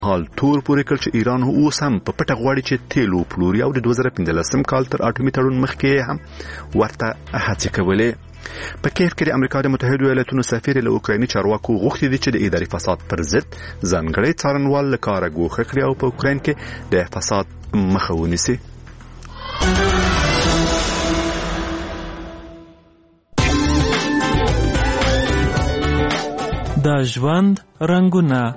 حال تور پورې کړ چې ایران اوس هم په پټه غواړي چې تیل وپلوري او د 2015 کال تر اټومي تړون مخکې هم ورته هڅې کولې. په کیف کې د امریکا د متحده ایالاتونو سفیر له اوکرایني چارواکو غوښتي دي چې د اداري فساد پر ضد ځانګړی څارنوال له کاره ګوښه کړي او په اوکراین کې د فساد مخه ونیسي. د ژوند رنګونه.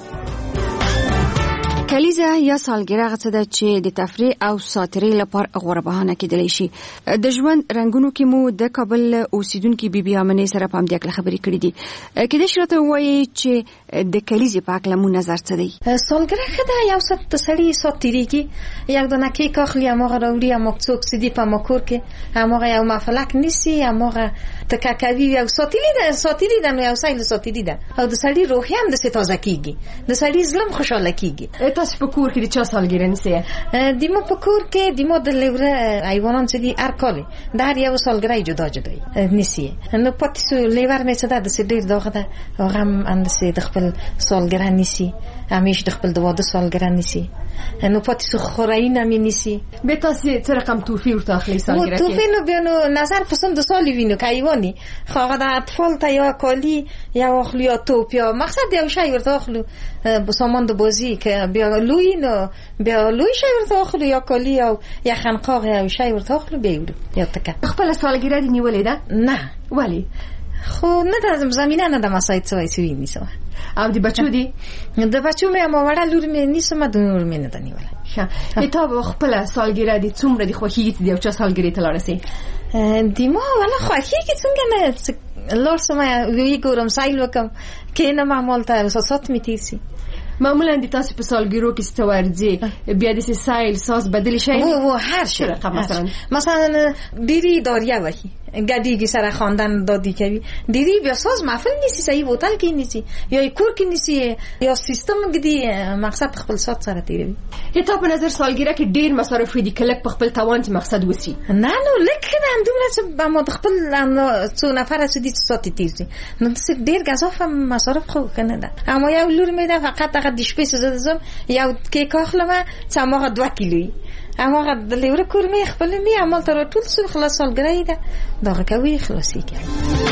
کلیزه یا سالګرې هغه څه ده چې د تفریح او ساتیرۍ لپاره غوره بهانه کېدلی شي. د ژوند رنګونو کې مو د کابل اوسیدونکو بیبي امنه سره په همدې اړه خبرې کړې دي. کله چې راته وایي چې د کلیزې په اړه مو نظر څه دی؟ سالګرې خدا یو څه د سړي ساتیریږي، یو دانه کیک اخلي، هغه راوړي، هغه څوک سدي په مکور کې، هغه یو مفلک نیسي، هغه تکاکوي، یو ساتیری ده، نو یو سایل ساتیری ده، او د سړي روح هم د تازه کیږي، د سړي زلم خوشاله کیږي. تاسو په کور کې د چا سالګرې نیسئ؟ دیمو په کور کې دیمو د لیوره حیوانان چې دي هر کال د هر یو سالګرې جدا نیسي. نو پاتې سو لیور مې څه ده د سډیر دغه ده، هغه هم اندسه د خپل سالګرې نیسي، همیش د خپل د واده سالګرې نیسي. نو پاتې سو خوراینا مې نیسي. به تاسو څه رقم توفی ورته اخلي سالګرې؟ توفی نو بیا نو نظر پسند سال وینو کایوانی خو د اطفال ته یا کالی یا اخلي یا توپ یا مقصد یو شی ورته اخلو به سامان د بازی که بیا لوی نو بیا لوی شی ورته اخلو یا کالی او یا خنقاغ یا شی ورته اخلو بیا یا تکه. خپل سالګرې دی نیولې ده؟ نه. ولی؟ خو نه د زمینه نه د مسایت څه وایي نیسه. او د بچو دی؟ د بچو مې ما وړه لور مې نیسه، د نور مې نه د نیوله. ښه ته خپل سالګرې دی څومره دی خوښیږي دی او چا سالګرې ته لاړ سي؟ دیمو ولا خوښیږي څنګه نه لور سمه وی ګورم سایل وکم کې نه معمول ته اساسات می تیسی. معمولا د تاسو په سالګرو کې ستورځي بیا د سایل ساز بدلی شي و هر شي رقم مثلا دیری داریه وکی گدیگی سر خواندن دادی کوي دیری بیا ساز محفل نیسی، صحیح بوتل کې نیسی یا کور کې نیسی یا سیستم گدی مقصد خپل سات سره تیروي. یا ته په نظر سالګرې کې ډیر مصارف دي کله په خپل توان چې مقصد وسی؟ نه نو لکه دومره چې به ما خپل څو نفر چې دي ساتي تیزي نو ډیر غذاف مصارف خو کنه ده. اما یو لور مې ده فقط هغه د شپې زدم یو کیک اخلم چې هغه 2 کیلویی هغه د لیوره کور مې خپل مې عمل تر ټول سو خلاص سالګرې ده دا کوي خلاصي کوي.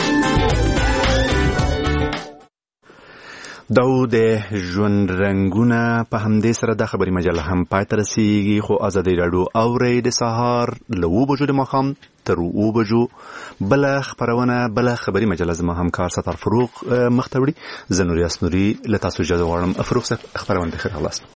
د ژوند رنګونه په همدې سره د خبري مجله هم پای ته رسیږي. خو ازادي راډیو اوري د سهار له 9 بجو د ماښام تر 9 بجو بل خبرونه بل خبري مجله زما همکار ستر فروغ مختوړي. زنوري اسنوري له تاسو اجازه غواړم. افروغ صاحب خبرونه خیر خلاص.